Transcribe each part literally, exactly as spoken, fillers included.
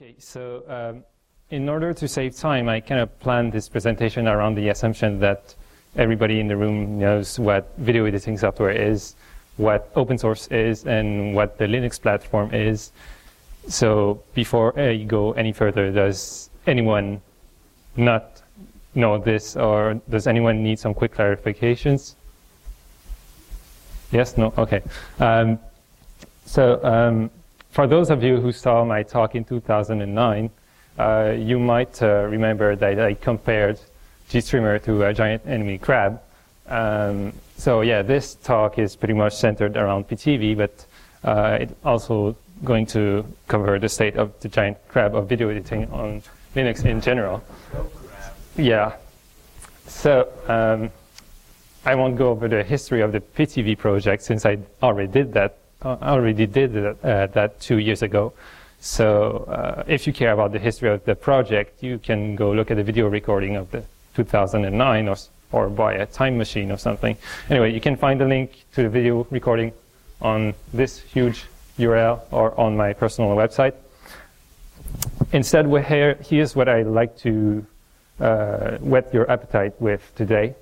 Okay, so um, in order to save time, I kind of planned this presentation around the assumption that everybody in the room knows what video editing software is, what open source is, and what the Linux platform is. So before I go any further, does anyone not know this, or does anyone need some quick clarifications? Yes? No? Okay. Um, so um, for those of you who saw my talk in two thousand nine, uh, you might uh, remember that I compared GStreamer to a giant enemy crab. Um, so yeah, this talk is pretty much centered around P T V, but uh, it's also going to cover the state of the giant crab of video editing on Linux in general. Yeah. So um, I won't go over the history of the P T V project since I already did that. I already did that, uh, that two years ago. So uh, if you care about the history of the project, you can go look at the video recording of the two thousand nine or, or buy a time machine or something. Anyway, you can find the link to the video recording on this huge U R L or on my personal website. Instead, we're here, here's what I'd like to uh, whet your appetite with today.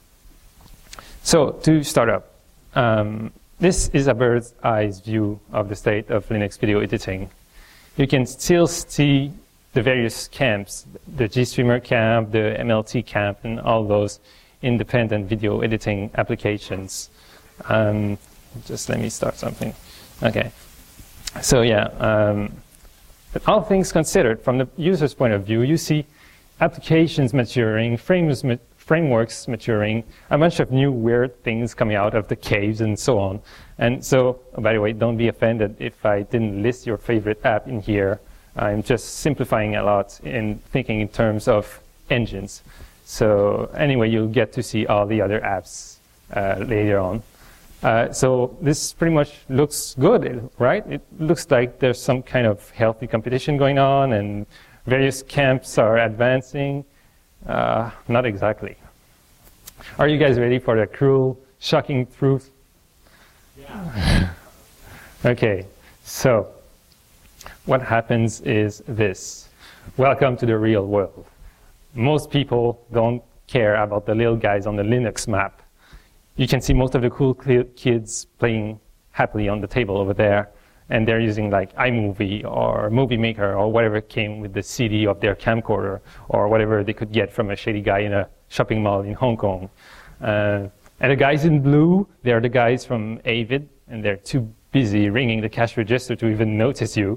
So to start up, um, this is a bird's eye view of the state of Linux video editing. You can still see the various camps, the GStreamer camp, the M L T camp, and all those independent video editing applications. Um, just let me start something. Okay. So yeah, um, but all things considered, from the user's point of view, you see applications maturing, frames ma frameworks maturing, a bunch of new weird things coming out of the caves and so on. And so, oh, by the way, don't be offended if I didn't list your favorite app in here. I'm just simplifying a lot in thinking in terms of engines. So anyway, you'll get to see all the other apps uh, later on. Uh, so this pretty much looks good, right? It looks like there's some kind of healthy competition going on and various camps are advancing. Uh, not exactly. Are you guys ready for the cruel, shocking truth? Yeah. Okay, so what happens is this. Welcome to the real world. Most people don't care about the little guys on the Linux map. You can see most of the cool kids playing happily on the table over there, and they're using like iMovie or Movie Maker or whatever came with the C D of their camcorder or whatever they could get from a shady guy in a shopping mall in Hong Kong. Uh, and the guys in blue, they're the guys from Avid, and they're too busy ringing the cash register to even notice you.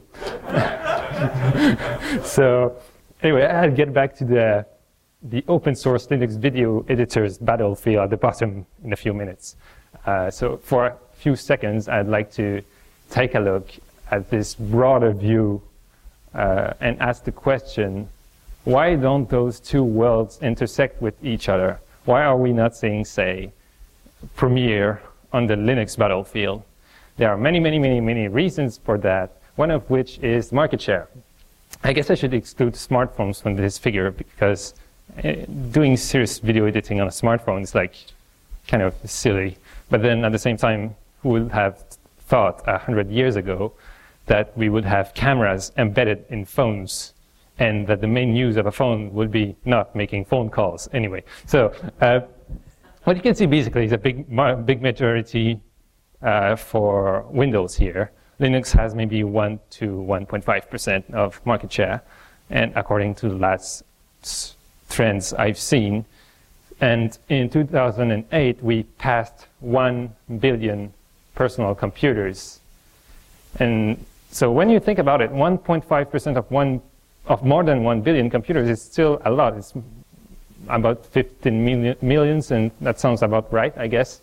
So anyway, I'll get back to the the open source Linux video editors battlefield at the bottom in a few minutes. Uh, so for a few seconds, I'd like to take a look at this broader view uh, and ask the question, why don't those two worlds intersect with each other? Why are we not seeing, say, Premiere on the Linux battlefield? There are many, many, many, many reasons for that, one of which is market share. I guess I should exclude smartphones from this figure because uh, doing serious video editing on a smartphone is like kind of silly. But then at the same time, who would have thought a hundred years ago that we would have cameras embedded in phones and that the main use of a phone would be not making phone calls anyway. So uh, what you can see basically is a big, big majority uh, for Windows here. Linux has maybe one to one point five percent of market share, and according to the last trends I've seen. And in two thousand eight, we passed one billion personal computers. And so when you think about it, one point five percent of one of more than one billion computers is still a lot. It's about fifteen million, millions, and that sounds about right, I guess.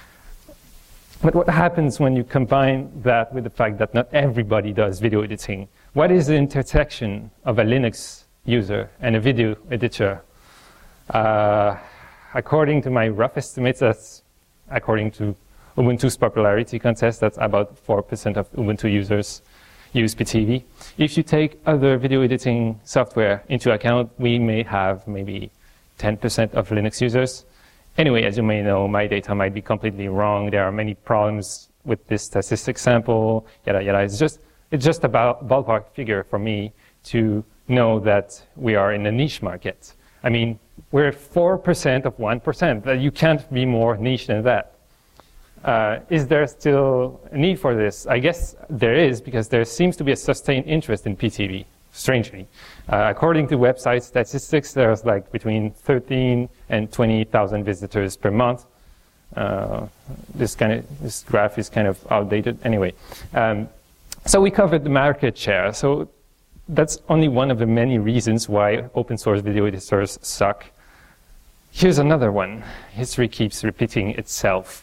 But what happens when you combine that with the fact that not everybody does video editing? What is the intersection of a Linux user and a video editor? Uh, according to my rough estimates, that's according to Ubuntu's popularity contest, that's about four percent of Ubuntu users use P T V. If you take other video editing software into account, we may have maybe ten percent of Linux users. Anyway, as you may know, my data might be completely wrong. There are many problems with this statistic sample, yada, yada. It's just, it's just a ballpark figure for me to know that we are in a niche market. I mean, we're four percent of one percent. You can't be more niche than that. Uh, is there still a need for this? I guess there is, because there seems to be a sustained interest in P T V, strangely. Uh, according to website statistics, there's like between thirteen and twenty thousand visitors per month. Uh, this kind of this graph is kind of outdated. Anyway, um, so we covered the market share. So that's only one of the many reasons why open source video editors suck. Here's another one. History keeps repeating itself.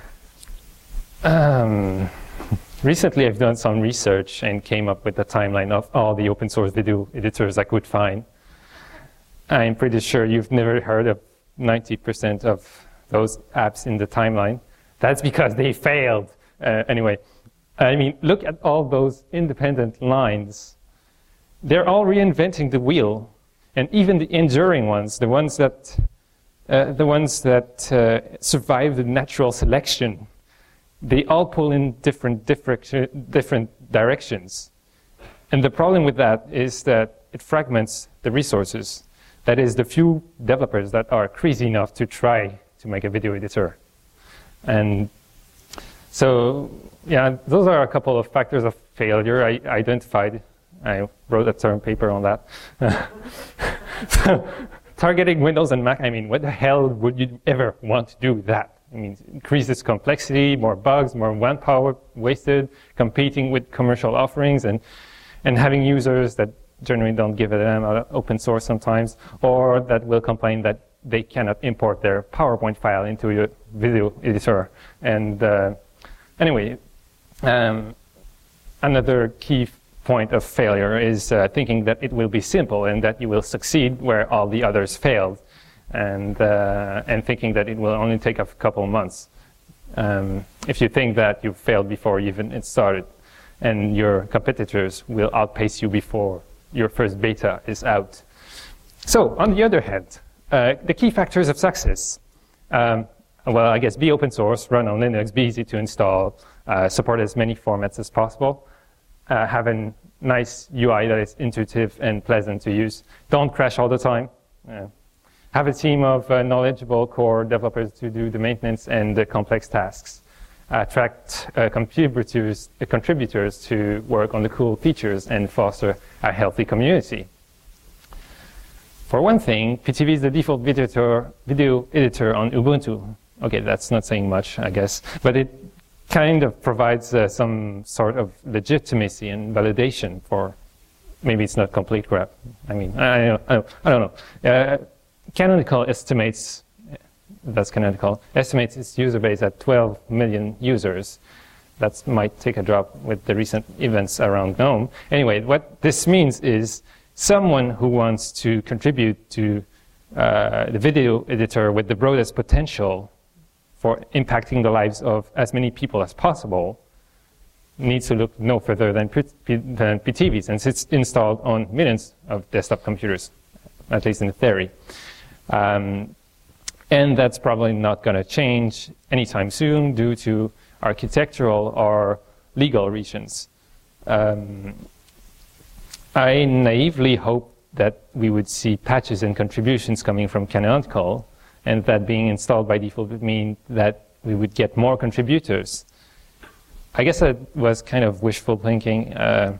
Um, recently, I've done some research and came up with a timeline of all the open source video editors I could find. I'm pretty sure you've never heard of ninety percent of those apps in the timeline. That's because they failed. Uh, anyway, I mean, look at all those independent lines. They're all reinventing the wheel, and even the enduring ones, the ones that, uh, the ones that uh, survive the natural selection, they all pull in different, different, different directions. And the problem with that is that it fragments the resources. That is, the few developers that are crazy enough to try to make a video editor. And so, yeah, those are a couple of factors of failure I identified. I wrote a term paper on that. So, targeting Windows and Mac, I mean, what the hell would you ever want to do that? I mean, it increases complexity, more bugs, more manpower wasted, competing with commercial offerings, and, and having users that generally don't give a damn about open source sometimes, or that will complain that they cannot import their PowerPoint file into your video editor. And uh, anyway, um, another key point of failure is uh, thinking that it will be simple and that you will succeed where all the others failed. And, uh, and thinking that it will only take a couple months. Um, if you think that you failed before even it started, and your competitors will outpace you before your first beta is out. So, on the other hand, uh, the key factors of success. Um, well, I guess be open source, run on Linux, be easy to install, uh, support as many formats as possible, uh, have a nice U I that is intuitive and pleasant to use, don't crash all the time. Uh, Have a team of uh, knowledgeable core developers to do the maintenance and the complex tasks. Attract uh, contributors, uh, contributors to work on the cool features and foster a healthy community. For one thing, P T V is the default video editor, video editor on Ubuntu. Okay, that's not saying much, I guess, but it kind of provides uh, some sort of legitimacy and validation for, maybe it's not complete crap. I mean, I, I, I don't know. Uh, Canonical estimates, that's Canonical, estimates its user base at twelve million users. That might take a drop with the recent events around GNOME. Anyway, what this means is someone who wants to contribute to uh, the video editor with the broadest potential for impacting the lives of as many people as possible needs to look no further than, than P T V, since it's installed on millions of desktop computers, at least in theory. Um, and that's probably not going to change anytime soon due to architectural or legal reasons. Um, I naively hope that we would see patches and contributions coming from Canonical, and that being installed by default would mean that we would get more contributors. I guess that was kind of wishful thinking. Uh,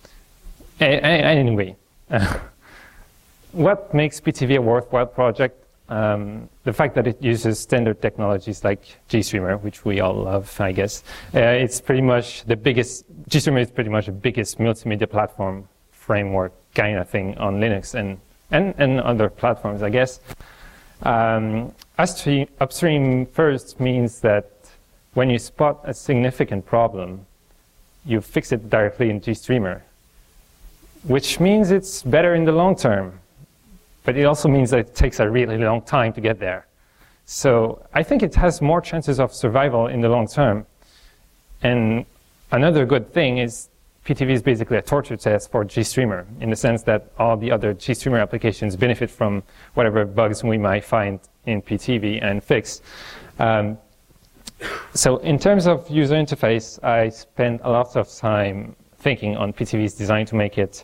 anyway. What makes P T V a worthwhile project? Um, the fact that it uses standard technologies like GStreamer, which we all love, I guess. Uh, it's pretty much the biggest, GStreamer is pretty much the biggest multimedia platform framework kind of thing on Linux and, and, and other platforms, I guess. Um, upstream, upstream first means that when you spot a significant problem, you fix it directly in GStreamer, which means it's better in the long term. But it also means that it takes a really long time to get there. So I think it has more chances of survival in the long term. And another good thing is P T V is basically a torture test for GStreamer, in the sense that all the other GStreamer applications benefit from whatever bugs we might find in P T V and fix. Um, so in terms of user interface, I spent a lot of time thinking on P T V's design to make it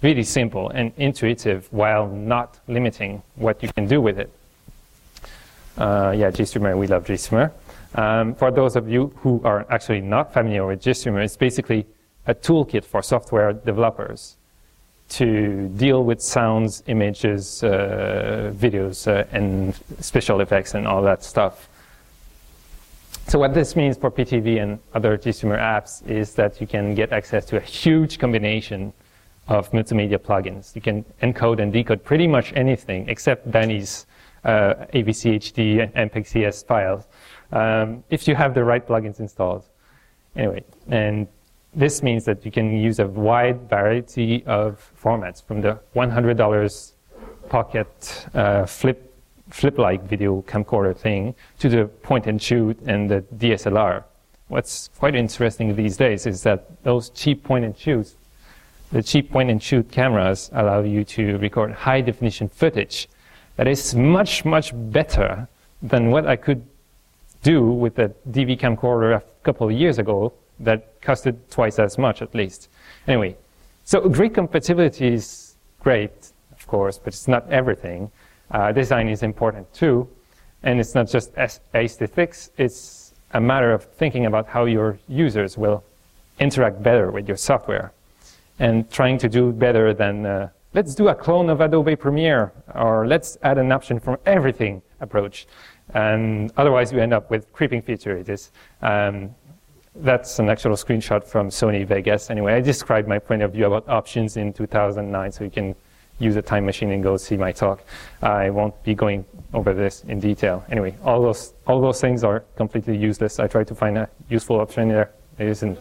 really simple and intuitive while not limiting what you can do with it. Uh, yeah, GStreamer, we love GStreamer. Um, for those of you who are actually not familiar with GStreamer, it's basically a toolkit for software developers to deal with sounds, images, uh, videos, uh, and special effects and all that stuff. So what this means for P T V and other GStreamer apps is that you can get access to a huge combination of multimedia plugins. You can encode and decode pretty much anything except Danny's uh, A V C H D and M P E G C S files, um, if you have the right plugins installed. Anyway, and this means that you can use a wide variety of formats, from the one hundred dollar pocket uh, flip flip-like video camcorder thing to the point-and-shoot and the D S L R. What's quite interesting these days is that those cheap point-and-shoots, the cheap point-and-shoot cameras allow you to record high-definition footage that is much, much better than what I could do with the D V camcorder a couple of years ago that costed twice as much at least. Anyway, so grid compatibility is great, of course, but it's not everything. Uh, design is important too, and it's not just aesthetics, it's a matter of thinking about how your users will interact better with your software and trying to do better than uh, let's do a clone of Adobe Premiere, or let's add an option for everything approach. And otherwise you end up with creeping features. Um, that's an actual screenshot from Sony Vegas. Anyway, I described my point of view about options in two thousand nine, so you can use a time machine and go see my talk. I won't be going over this in detail. Anyway, all those all those things are completely useless. I tried to find a useful option there. It isn't.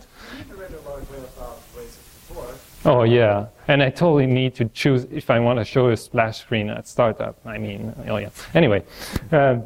Oh yeah, and I totally need to choose if I want to show a splash screen at startup. I mean, oh yeah. Anyway, um,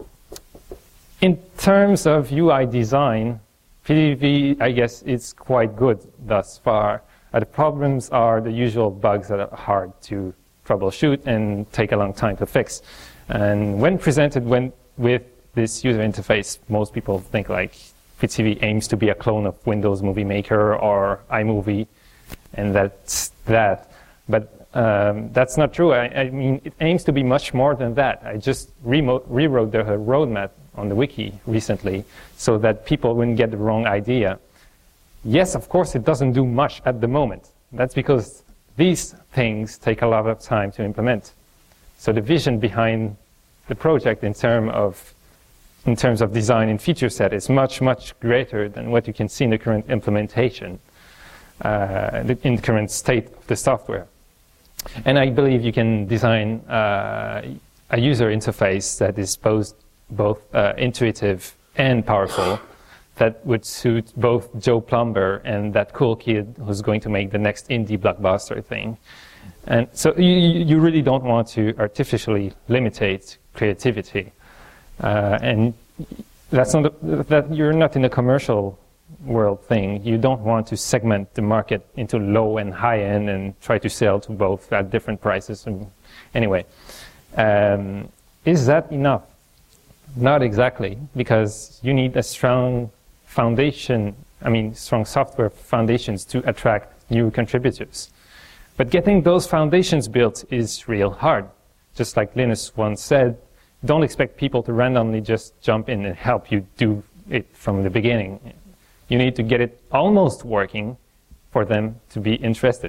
in terms of U I design, P T V, I guess, is quite good thus far. Uh, the problems are the usual bugs that are hard to troubleshoot and take a long time to fix. And when presented when, with this user interface, most people think like P T V aims to be a clone of Windows Movie Maker or iMovie, and that's that. But um, that's not true. I, I mean, it aims to be much more than that. I just rewrote the roadmap on the wiki recently so that people wouldn't get the wrong idea. Yes, of course, it doesn't do much at the moment. That's because these things take a lot of time to implement. So the vision behind the project in, term of, in terms of design and feature set is much, much greater than what you can see in the current implementation, uh, in the current state of the software. And I believe you can design uh, a user interface that is both, both uh, intuitive and powerful, that would suit both Joe Plumber and that cool kid who's going to make the next indie blockbuster thing. And so you, you really don't want to artificially limitate creativity. Uh, and that's not a, that you're not in a commercial world thing. You don't want to segment the market into low and high end and try to sell to both at different prices. And anyway, um, is that enough? Not exactly, because you need a strong foundation, I mean, strong software foundations to attract new contributors. But getting those foundations built is real hard. Just like Linus once said, don't expect people to randomly just jump in and help you do it from the beginning. You need to get it almost working for them to be interested.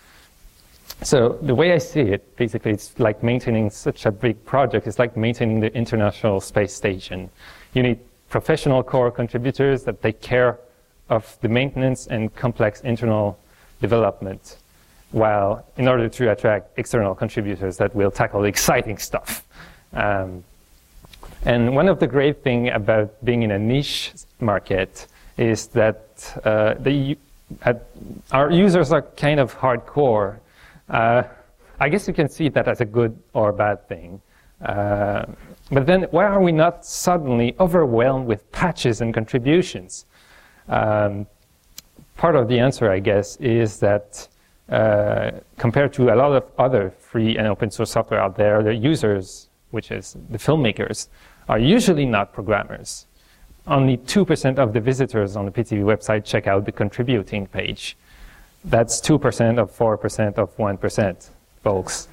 So the way I see it, basically, it's like maintaining such a big project. It's like maintaining the International Space Station. You need professional core contributors that take care of the maintenance and complex internal development, while in order to attract external contributors that will tackle exciting stuff. Um, and one of the great things about being in a niche market is that uh, the, uh, our users are kind of hardcore. Uh, I guess you can see that as a good or bad thing. Uh, but then why are we not suddenly overwhelmed with patches and contributions? Um, part of the answer, I guess, is that uh, compared to a lot of other free and open source software out there, the users, which is the filmmakers, are usually not programmers. Only two percent of the visitors on the P T V website check out the contributing page. That's two percent of four percent of one percent, folks.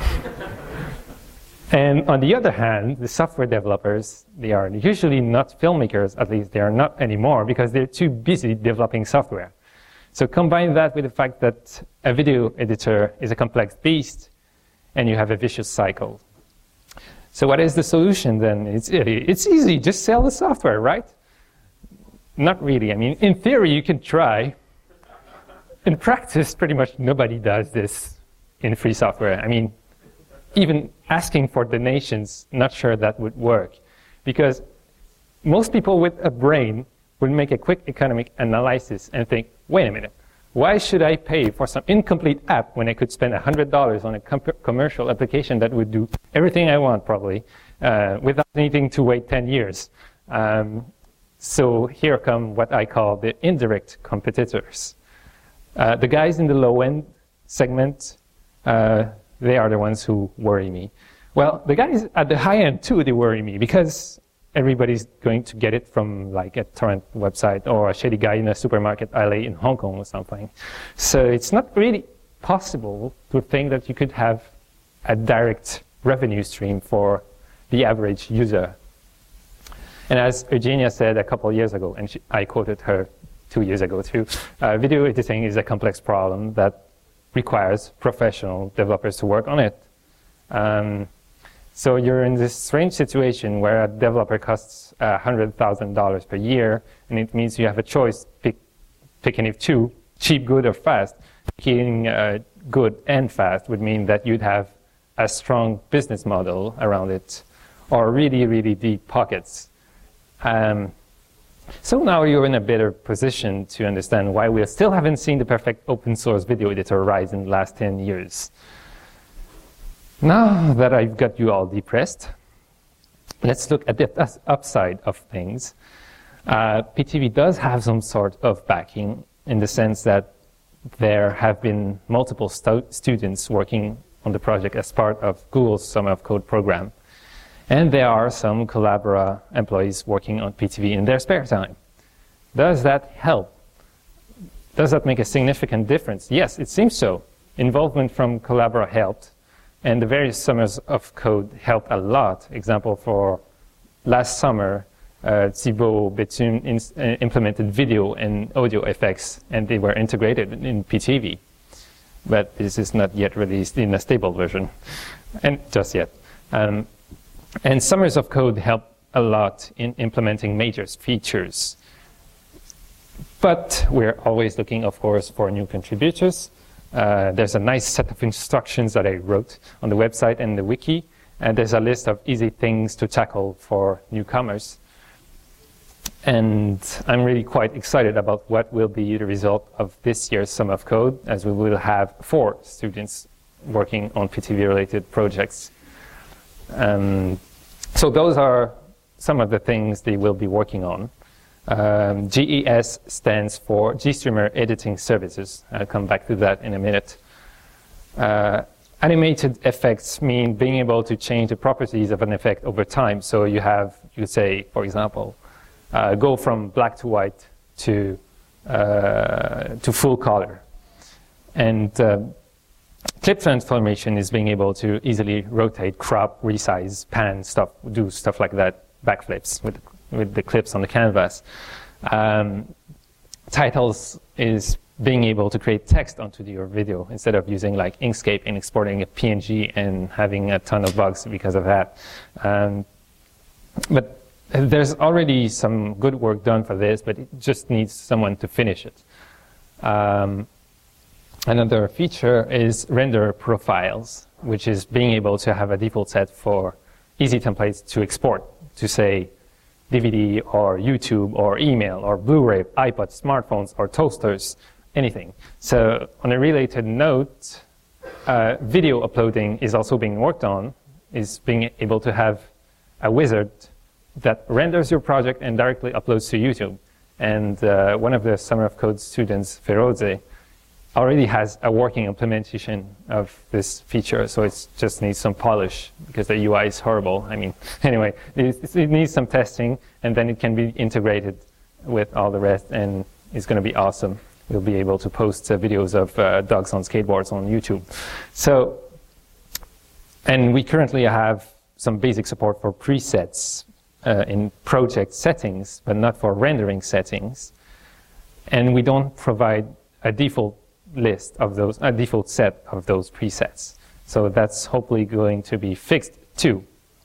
And on the other hand, the software developers, they are usually not filmmakers, at least they are not anymore, because they're too busy developing software. So combine that with the fact that a video editor is a complex beast, and you have a vicious cycle. So what is the solution then? It's, it's easy, just sell the software, right? Not really. I mean, in theory, you can try. In practice, pretty much nobody does this in free software. I mean, even asking for donations, not sure that would work. Because most people with a brain would make a quick economic analysis and think, wait a minute, why should I pay for some incomplete app when I could spend one hundred dollars on a com commercial application that would do everything I want, probably, uh, without needing to wait ten years? Um, so here come what I call the indirect competitors. Uh, the guys in the low-end segment, uh, they are the ones who worry me. Well, the guys at the high end too, they worry me because everybody's going to get it from like a torrent website or a shady guy in a supermarket alley in Hong Kong or something. So it's not really possible to think that you could have a direct revenue stream for the average user. And as Eugenia said a couple of years ago, and she, I quoted her two years ago too, uh, video editing is a complex problem that requires professional developers to work on it. Um, so you're in this strange situation where a developer costs one hundred thousand dollars per year, and it means you have a choice, pick, picking if two, cheap, good, or fast. Picking uh, good and fast would mean that you'd have a strong business model around it, or really, really deep pockets. Um, So now you're in a better position to understand why we still haven't seen the perfect open source video editor rise in the last ten years. Now that I've got you all depressed, let's look at the upside of things. Uh, P T V does have some sort of backing in the sense that there have been multiple stu students working on the project as part of Google's Summer of Code program. And there are some Collabora employees working on P T V in their spare time. Does that help? Does that make a significant difference? Yes, it seems so. Involvement from Collabora helped, and the various Summers of Code helped a lot. Example, for last summer, uh, Thibaut Bethune uh, implemented video and audio effects, and they were integrated in P T V. But this is not yet released in a stable version, and just yet. Um, And Summers of Code help a lot in implementing major features. But we're always looking, of course, for new contributors. Uh, there's a nice set of instructions that I wrote on the website and the wiki. And there's a list of easy things to tackle for newcomers. And I'm really quite excited about what will be the result of this year's Summer of Code, as we will have four students working on P T V-related projects. Um, so those are some of the things they will be working on. Um, G E S stands for GStreamer Editing Services. I'll come back to that in a minute. Uh, animated effects mean being able to change the properties of an effect over time. So you have, you could say, for example, uh, go from black to white to, uh, to full color. And uh, clip transformation is being able to easily rotate, crop, resize, pan, stuff, do stuff like that, backflips with, with the clips on the canvas. Um, titles is being able to create text onto your video instead of using like Inkscape and exporting a P N G and having a ton of bugs because of that. Um, but there's already some good work done for this, but it just needs someone to finish it. Um, Another feature is render profiles, which is being able to have a default set for easy templates to export to, say, D V D or YouTube or email or Blu-ray, iPod, smartphones or toasters, anything. So on a related note, uh, video uploading is also being worked on, is being able to have a wizard that renders your project and directly uploads to YouTube. And uh, one of the Summer of Code students, Feroze, already has a working implementation of this feature, so it just needs some polish because the U I is horrible. I mean, anyway, it, it needs some testing, and then it can be integrated with all the rest, and it's going to be awesome. we'll be able to post uh, videos of uh, dogs on skateboards on YouTube. So, and we currently have some basic support for presets uh, in project settings, but not for rendering settings. And we don't provide a default list of those, a default set of those presets. So that's hopefully going to be fixed too.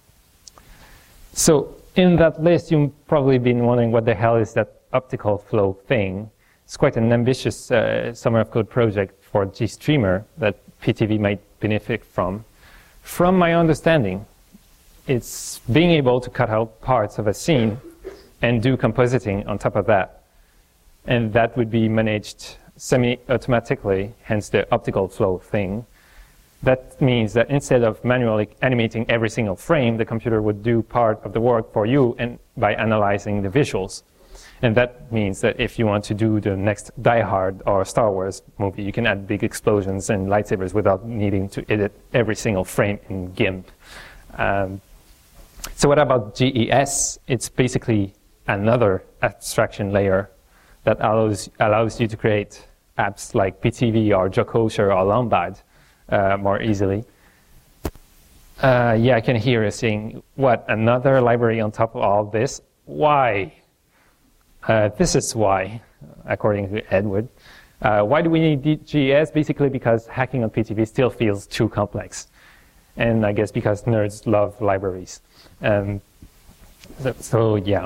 So in that list, you've probably been wondering what the hell is that optical flow thing. It's quite an ambitious uh, Summer of Code project for GStreamer that P T V might benefit from. From my understanding, it's being able to cut out parts of a scene and do compositing on top of that. And that would be managed semi-automatically, hence the optical flow thing. That means that instead of manually animating every single frame, the computer would do part of the work for you and by analyzing the visuals. And that means that if you want to do the next Die Hard or Star Wars movie, you can add big explosions and lightsabers without needing to edit every single frame in GIMP. Um, so what about G E S? It's basically another abstraction layer that allows, allows you to create apps like P T V or Jokosher or Lombad uh, more easily. Uh, yeah, I can hear you saying, what, another library on top of all this? Why? Uh, this is why, according to Edward. Uh, why do we need G E S? Basically because hacking on P T V still feels too complex. And I guess because nerds love libraries. Um, so, so yeah.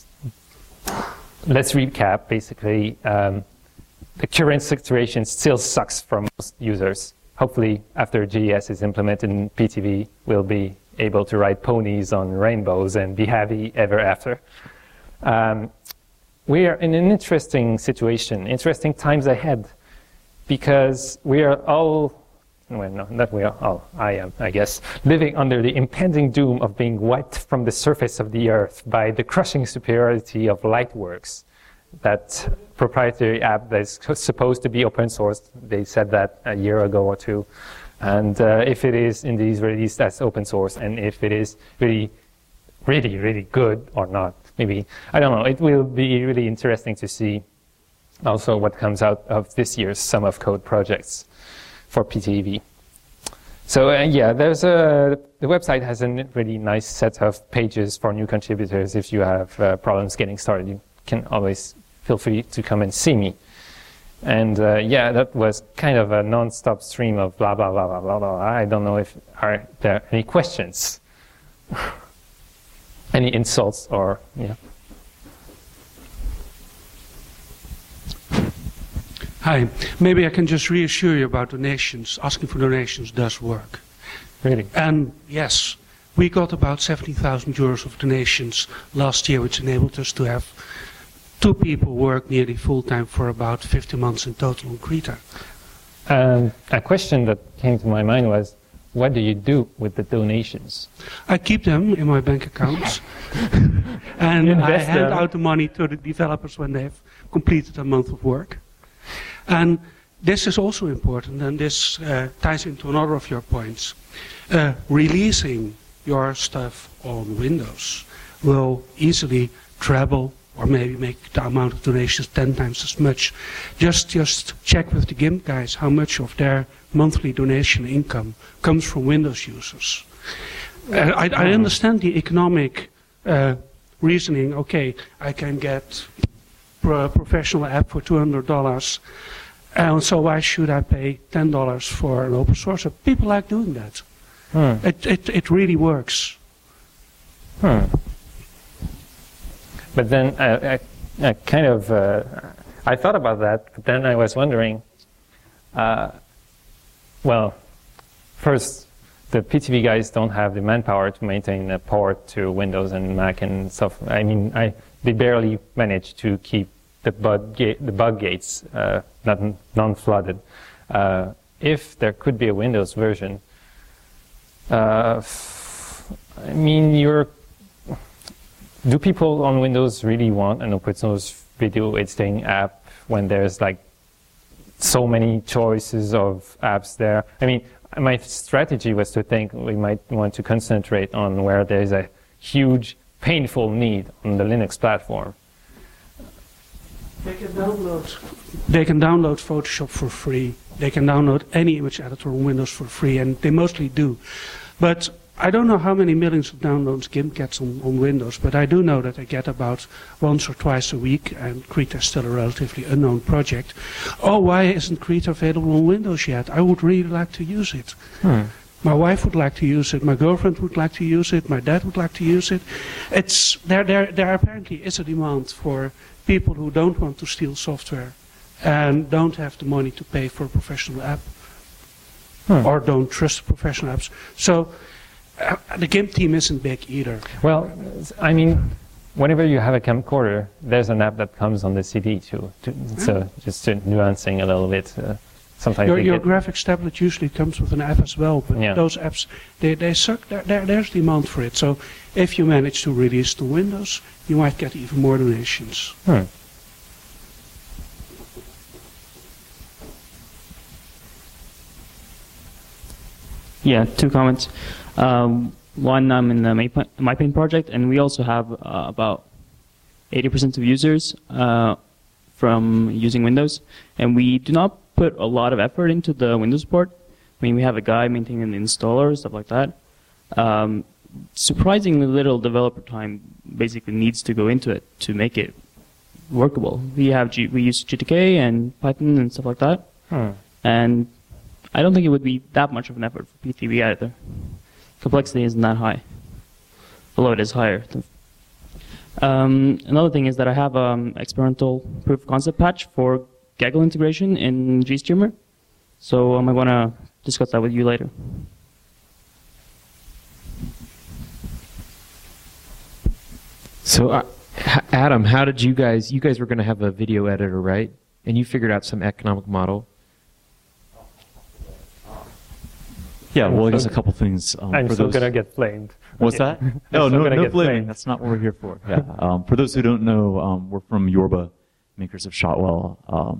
Let's recap. Basically, um, the current situation still sucks for most users. Hopefully, after G E S is implemented in P T V, we'll be able to ride ponies on rainbows and be happy ever after. Um, we are in an interesting situation, interesting times ahead, because we are all, well, no, not we are all, I am, I guess, living under the impending doom of being wiped from the surface of the earth by the crushing superiority of Lightworks, that proprietary app that's supposed to be open source. They said that a year ago or two. And uh, if it is indeed released as open source, and if it is really, really, really good or not, maybe, I don't know, it will be really interesting to see also what comes out of this year's Summer of Code projects for P T V. So uh, yeah, there's a, the website has a really nice set of pages for new contributors. If you have uh, problems getting started, you can always feel free to come and see me. And uh, yeah, that was kind of a non-stop stream of blah, blah, blah, blah, blah, blah. I don't know if are there any questions, any insults or, yeah. Hi, maybe I can just reassure you about donations. Asking for donations does work. Really? And yes, we got about seventy thousand euros of donations last year, which enabled us to have two people work nearly full-time for about fifty months in total on Krita. Um, a question that came to my mind was, what do you do with the donations? I keep them in my bank accounts, and I hand out the money to the developers when they have completed a month of work. And this is also important, and this uh, ties into another of your points. Uh, releasing your stuff on Windows will easily treble or maybe make the amount of donations ten times as much. Just, just check with the GIMP guys how much of their monthly donation income comes from Windows users. Uh, I, I understand the economic uh, reasoning. Okay, I can get a professional app for two hundred dollars, and so why should I pay ten dollars for an open source app? People like doing that. Hmm. It, it, it really works. Hmm. But then I, I, I kind of, uh, I thought about that, but then I was wondering, uh, well, first, the P T V guys don't have the manpower to maintain a port to Windows and Mac and stuff. I mean, I, they barely manage to keep the bug, ga the bug gates uh, not non-flooded. Uh, if there could be a Windows version, uh, I mean, you're do people on Windows really want an open source video editing app when there's like so many choices of apps there? I mean, my strategy was to think we might want to concentrate on where there's a huge, painful need on the Linux platform. They can download. They can download Photoshop for free. They can download any image editor on Windows for free, and they mostly do. But I don't know how many millions of downloads GIMP gets on, on Windows, but I do know that I get about once or twice a week, and Krita is still a relatively unknown project. Oh, why isn't Krita available on Windows yet? I would really like to use it. Hmm. My wife would like to use it, my girlfriend would like to use it, my dad would like to use it. It's, there, there, there apparently is a demand for people who don't want to steal software and don't have the money to pay for a professional app, hmm. or don't trust professional apps. So uh, the GIMP team isn't big either. Well, I mean, whenever you have a camcorder, there's an app that comes on the C D too. To, so yeah. just to nuancing a little bit. Uh, sometimes your your graphics tablet usually comes with an app as well, but yeah. those apps, they, they suck. There, there, there's demand for it. So if you manage to release to Windows, you might get even more donations. Hmm. Yeah, two comments. Um, one, I'm in the MyPaint project, and we also have uh, about eighty percent of users uh, from using Windows, and we do not put a lot of effort into the Windows port. I mean, we have a guy maintaining the installer, stuff like that. Um, surprisingly little developer time basically needs to go into it to make it workable. We have G we use G T K and Python and stuff like that, hmm. and I don't think it would be that much of an effort for P T B either. Complexity isn't that high, although it is higher. Um, another thing is that I have an um, experimental proof of concept patch for Gaggle integration in GStreamer, so um, I want to discuss that with you later. So, uh, Adam, how did you guys? You guys were going to have a video editor, right? And you figured out some economic model. Yeah, well, I guess a couple things. Um, I'm for still going to get flamed. What's that? No, no, no blaming. That's not what we're here for. Yeah. Um, for those who don't know, um, we're from Yorba, makers of Shotwell. Um,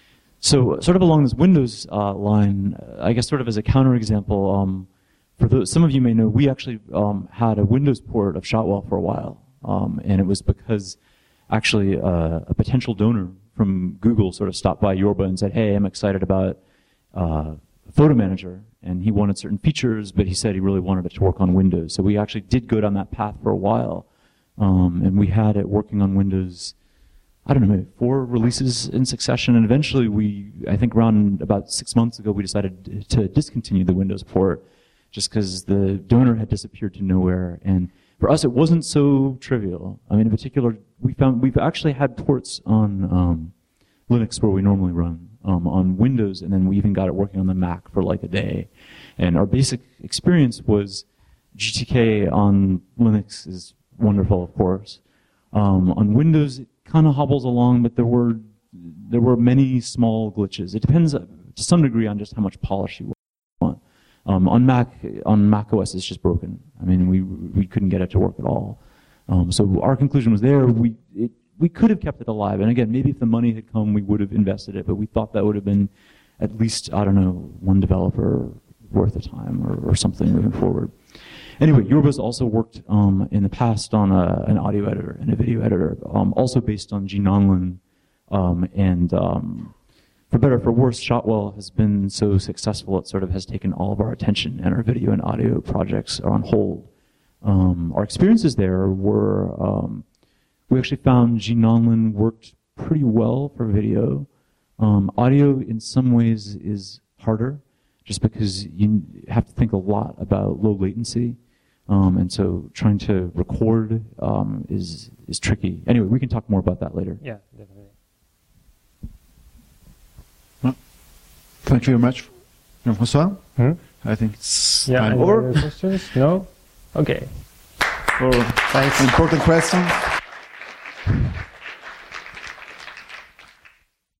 so sort of along this Windows uh, line, I guess sort of as a counterexample, um, for those, some of you may know, we actually um, had a Windows port of Shotwell for a while. Um, and it was because actually uh, a potential donor from Google sort of stopped by Yorba and said, hey, I'm excited about uh, Photo Manager, and he wanted certain features, but he said he really wanted it to work on Windows. So we actually did go down that path for a while, um, and we had it working on Windows, I don't know, maybe four releases in succession, and eventually we, I think around about six months ago, we decided to discontinue the Windows port just because the donor had disappeared to nowhere, and for us it wasn't so trivial. I mean, in particular, we found we've actually had ports on um, Linux where we normally run. Um, on Windows, and then we even got it working on the Mac for like a day. And our basic experience was G T K on Linux is wonderful, of course. Um, on Windows, it kind of hobbles along, but there were there were many small glitches. It depends uh, to some degree on just how much polish you want. Um, on Mac, on Mac O S, it's just broken. I mean, we we couldn't get it to work at all. Um, so our conclusion was there. We it, We could have kept it alive, and again, maybe if the money had come, we would have invested it, but we thought that would have been at least, I don't know, one developer worth the time or, or something moving forward. Anyway, Yorba's also worked um, in the past on a, an audio editor and a video editor, um, also based on GNonlin, um, and um, for better or for worse, Shotwell has been so successful it sort of has taken all of our attention, and our video and audio projects are on hold. Um, our experiences there were um, we actually found GNonlin worked pretty well for video. Um, audio, in some ways, is harder, just because you have to think a lot about low latency, um, and so trying to record um, is is tricky. Anyway, we can talk more about that later. Yeah, definitely. Well, thank you very much, Jean-François. Hmm? I think it's yeah, time any over. Other questions? No? Okay. For Thanks. Important question.